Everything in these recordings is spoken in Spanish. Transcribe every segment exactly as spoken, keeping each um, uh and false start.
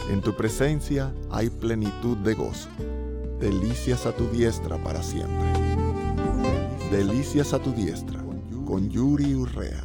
En tu presencia hay plenitud de gozo. Delicias a tu diestra para siempre. Delicias a tu diestra, con Yuri Urrea.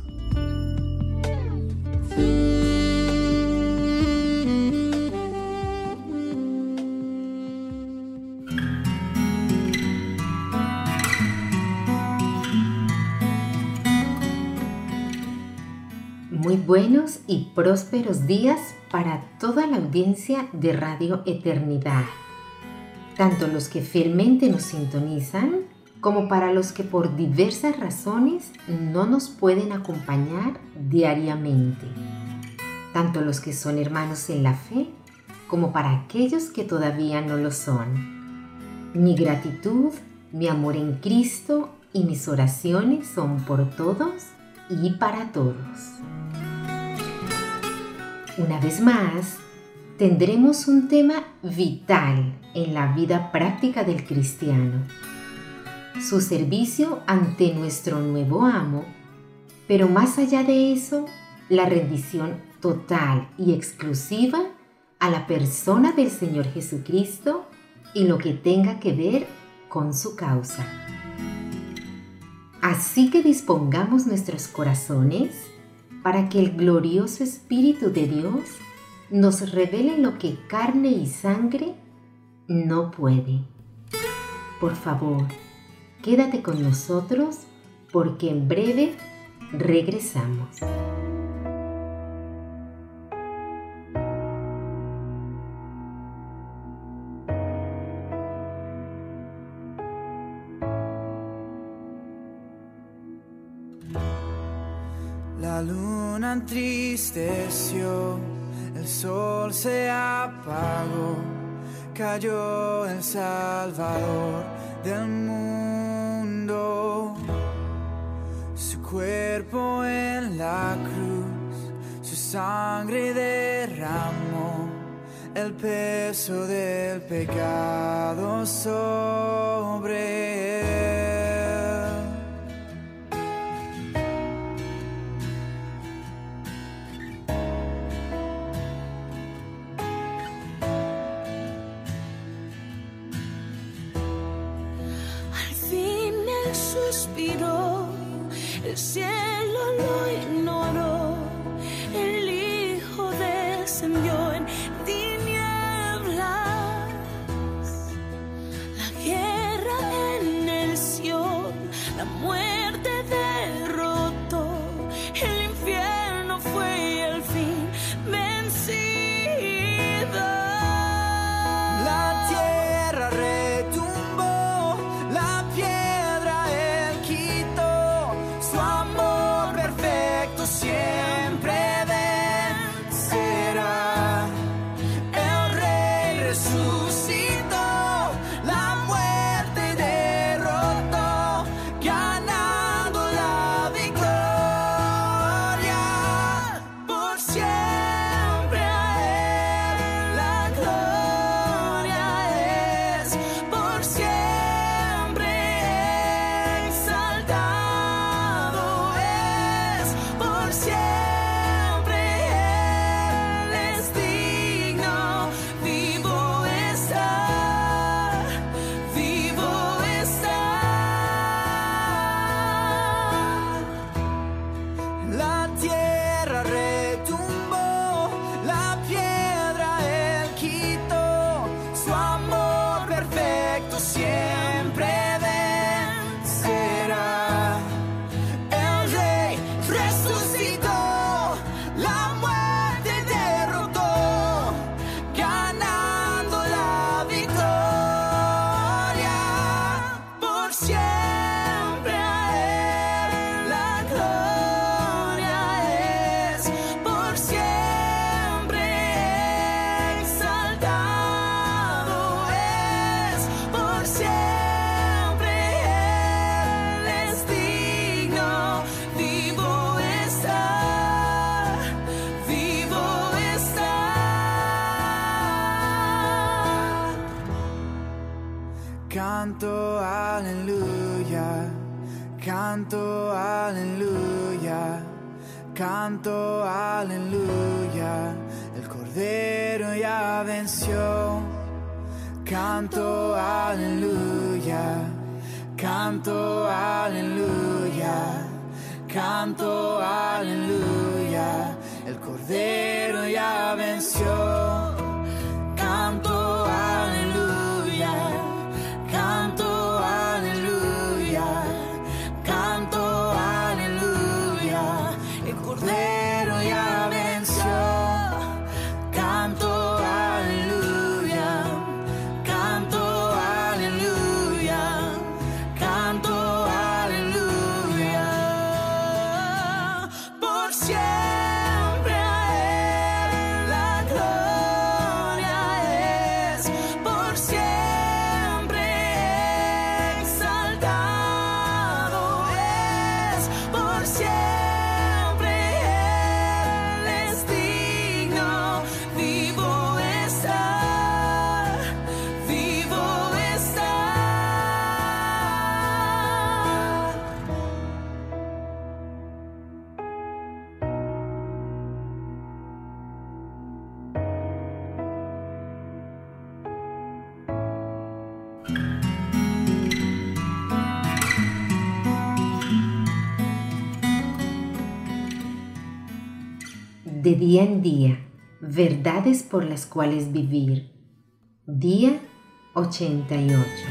Muy buenos y prósperos días para toda la audiencia de Radio Eternidad, tanto los que fielmente nos sintonizan como para los que por diversas razones no nos pueden acompañar diariamente, tanto los que son hermanos en la fe como para aquellos que todavía no lo son. Mi gratitud, mi amor en Cristo y mis oraciones son por todos y para todos. Una vez más, tendremos un tema vital en la vida práctica del cristiano: su servicio ante nuestro nuevo amo, pero más allá de eso, la rendición total y exclusiva a la persona del Señor Jesucristo y lo que tenga que ver con su causa. Así que dispongamos nuestros corazones para que el glorioso Espíritu de Dios nos revele lo que carne y sangre no puede. Por favor, quédate con nosotros porque en breve regresamos. La luna entristeció, el sol se apagó, cayó el Salvador del mundo. Su cuerpo en la cruz, su sangre derramó el peso del pecado sobre él. Suspiró, el cielo lo ignoró, el Hijo descendió en tinieblas, la guerra en el Sion, la muerte derrotó, el infierno fue al fin vencido. La tierra retumbó, la piedra él quitó, su amor perfecto siempre vencerá. El Rey resucitó, la muerte derrotó, ganando la victoria. Por siempre a él la gloria es, por siempre exaltado es, por siempre él es digno. Vivo está, vivo está. La tierra retumbó, la piedra él quitó, su amor perfecto siempre vencerá. El Rey resucitó, la muerte derrotó, ganando la victoria. Por siempre a él la gloria es, por siempre exaltado es, por siempre él es digno. Vivo está, vivo está. Canto aleluya, canto aleluya, canto aleluya. El Cordero ya ya venció. Canto aleluya, canto aleluya, canto aleluya. El Cordero ya venció. Canto aleluya, canto aleluya, canto aleluya. El Cordero ya venció. Canto aleluya, canto aleluya, canto aleluya. Por siempre a Él la gloria es, por siempre exaltado es, por siempre Él es digno. Vivo está, vivo está. De día en día, verdades por las cuales vivir. Día ochenta y ocho.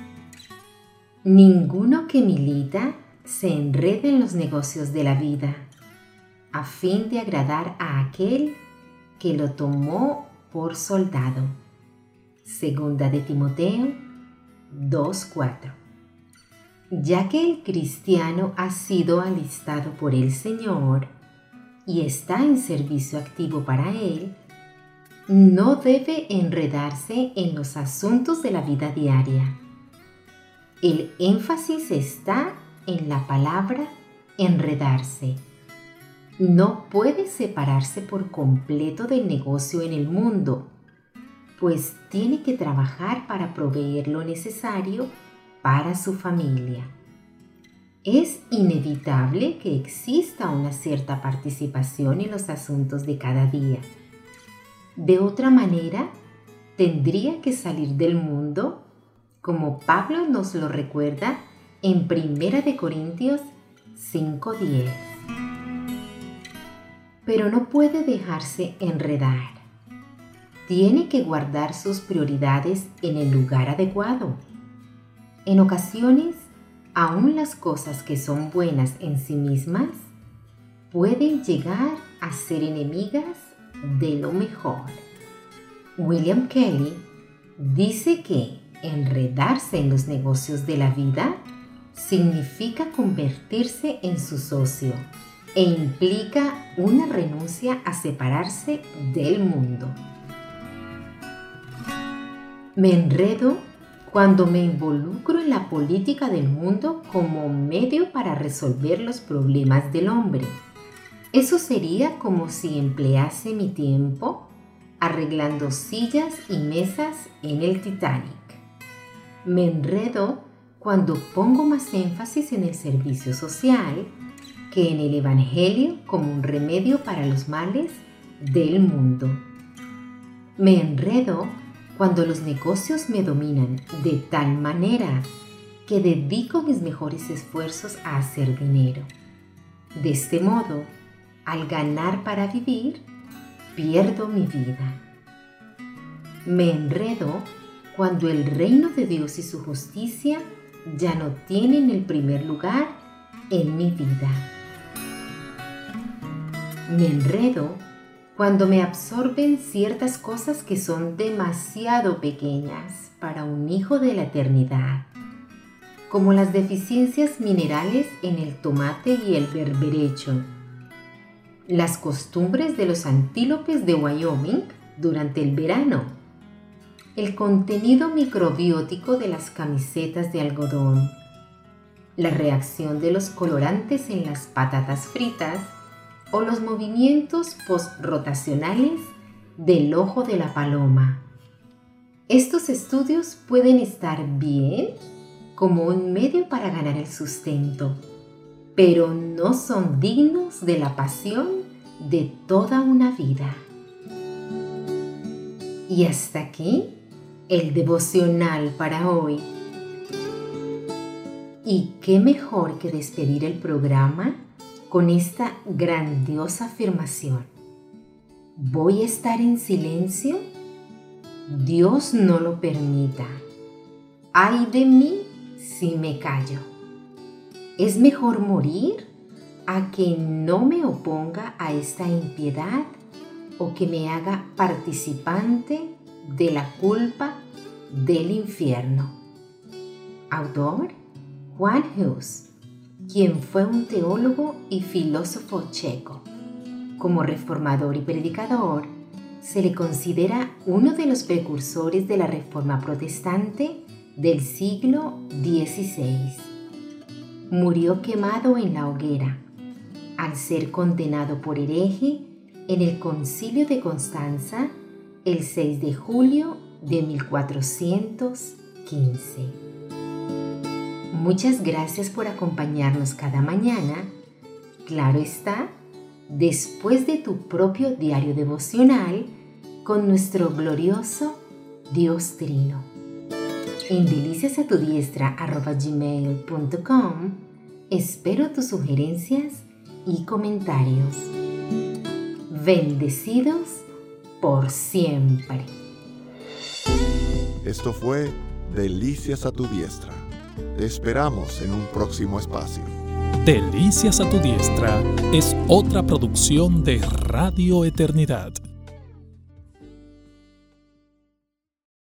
Ninguno que milita se enrede en los negocios de la vida, a fin de agradar a aquel que lo tomó por soldado. Segunda de Timoteo dos cuatro. Ya que el cristiano ha sido alistado por el Señor y está en servicio activo para Él, no debe enredarse en los asuntos de la vida diaria. El énfasis está en la palabra enredarse. No puede separarse por completo del negocio en el mundo, pues tiene que trabajar para proveer lo necesario para su familia. Es inevitable que exista una cierta participación en los asuntos de cada día. De otra manera, tendría que salir del mundo, como Pablo nos lo recuerda en Primera de Corintios cinco diez. Pero no puede dejarse enredar. Tiene que guardar sus prioridades en el lugar adecuado. En ocasiones, aún las cosas que son buenas en sí mismas pueden llegar a ser enemigas de lo mejor. William Kelly dice que enredarse en los negocios de la vida significa convertirse en su socio e implica una renuncia a separarse del mundo. Me enredo cuando me involucro en la política del mundo como medio para resolver los problemas del hombre. Eso sería como si emplease mi tiempo arreglando sillas y mesas en el Titanic. Me enredo cuando pongo más énfasis en el servicio social que en el Evangelio como un remedio para los males del mundo. Me enredo cuando los negocios me dominan de tal manera que dedico mis mejores esfuerzos a hacer dinero. De este modo, al ganar para vivir, pierdo mi vida. Me enredo cuando el reino de Dios y su justicia ya no tienen el primer lugar en mi vida. Me enredo cuando me absorben ciertas cosas que son demasiado pequeñas para un hijo de la eternidad, como las deficiencias minerales en el tomate y el berberecho, las costumbres de los antílopes de Wyoming durante el verano, el contenido microbiótico de las camisetas de algodón, la reacción de los colorantes en las patatas fritas o los movimientos postrotacionales del ojo de la paloma. Estos estudios pueden estar bien como un medio para ganar el sustento, pero no son dignos de la pasión de toda una vida. Y hasta aquí el devocional para hoy. ¿Y qué mejor que despedir el programa con esta grandiosa afirmación? ¿Voy a estar en silencio? Dios no lo permita. ¡Ay de mí si me callo! Es mejor morir a que no me oponga a esta impiedad o que me haga participante de la culpa del infierno. Autor Juan Hus, quien fue un teólogo y filósofo checo. Como reformador y predicador, se le considera uno de los precursores de la Reforma Protestante del siglo dieciséis. Murió quemado en la hoguera, al ser condenado por hereje en el Concilio de Constanza el seis de julio de mil cuatrocientos quince. Muchas gracias por acompañarnos cada mañana. Claro está, después de tu propio diario devocional con nuestro glorioso Dios Trino. En deliciasatudiestra arroba gmail punto com espero tus sugerencias y comentarios. Bendecidos por siempre. Esto fue Delicias a tu diestra. Te esperamos en un próximo espacio. Delicias a tu diestra es otra producción de Radio Eternidad.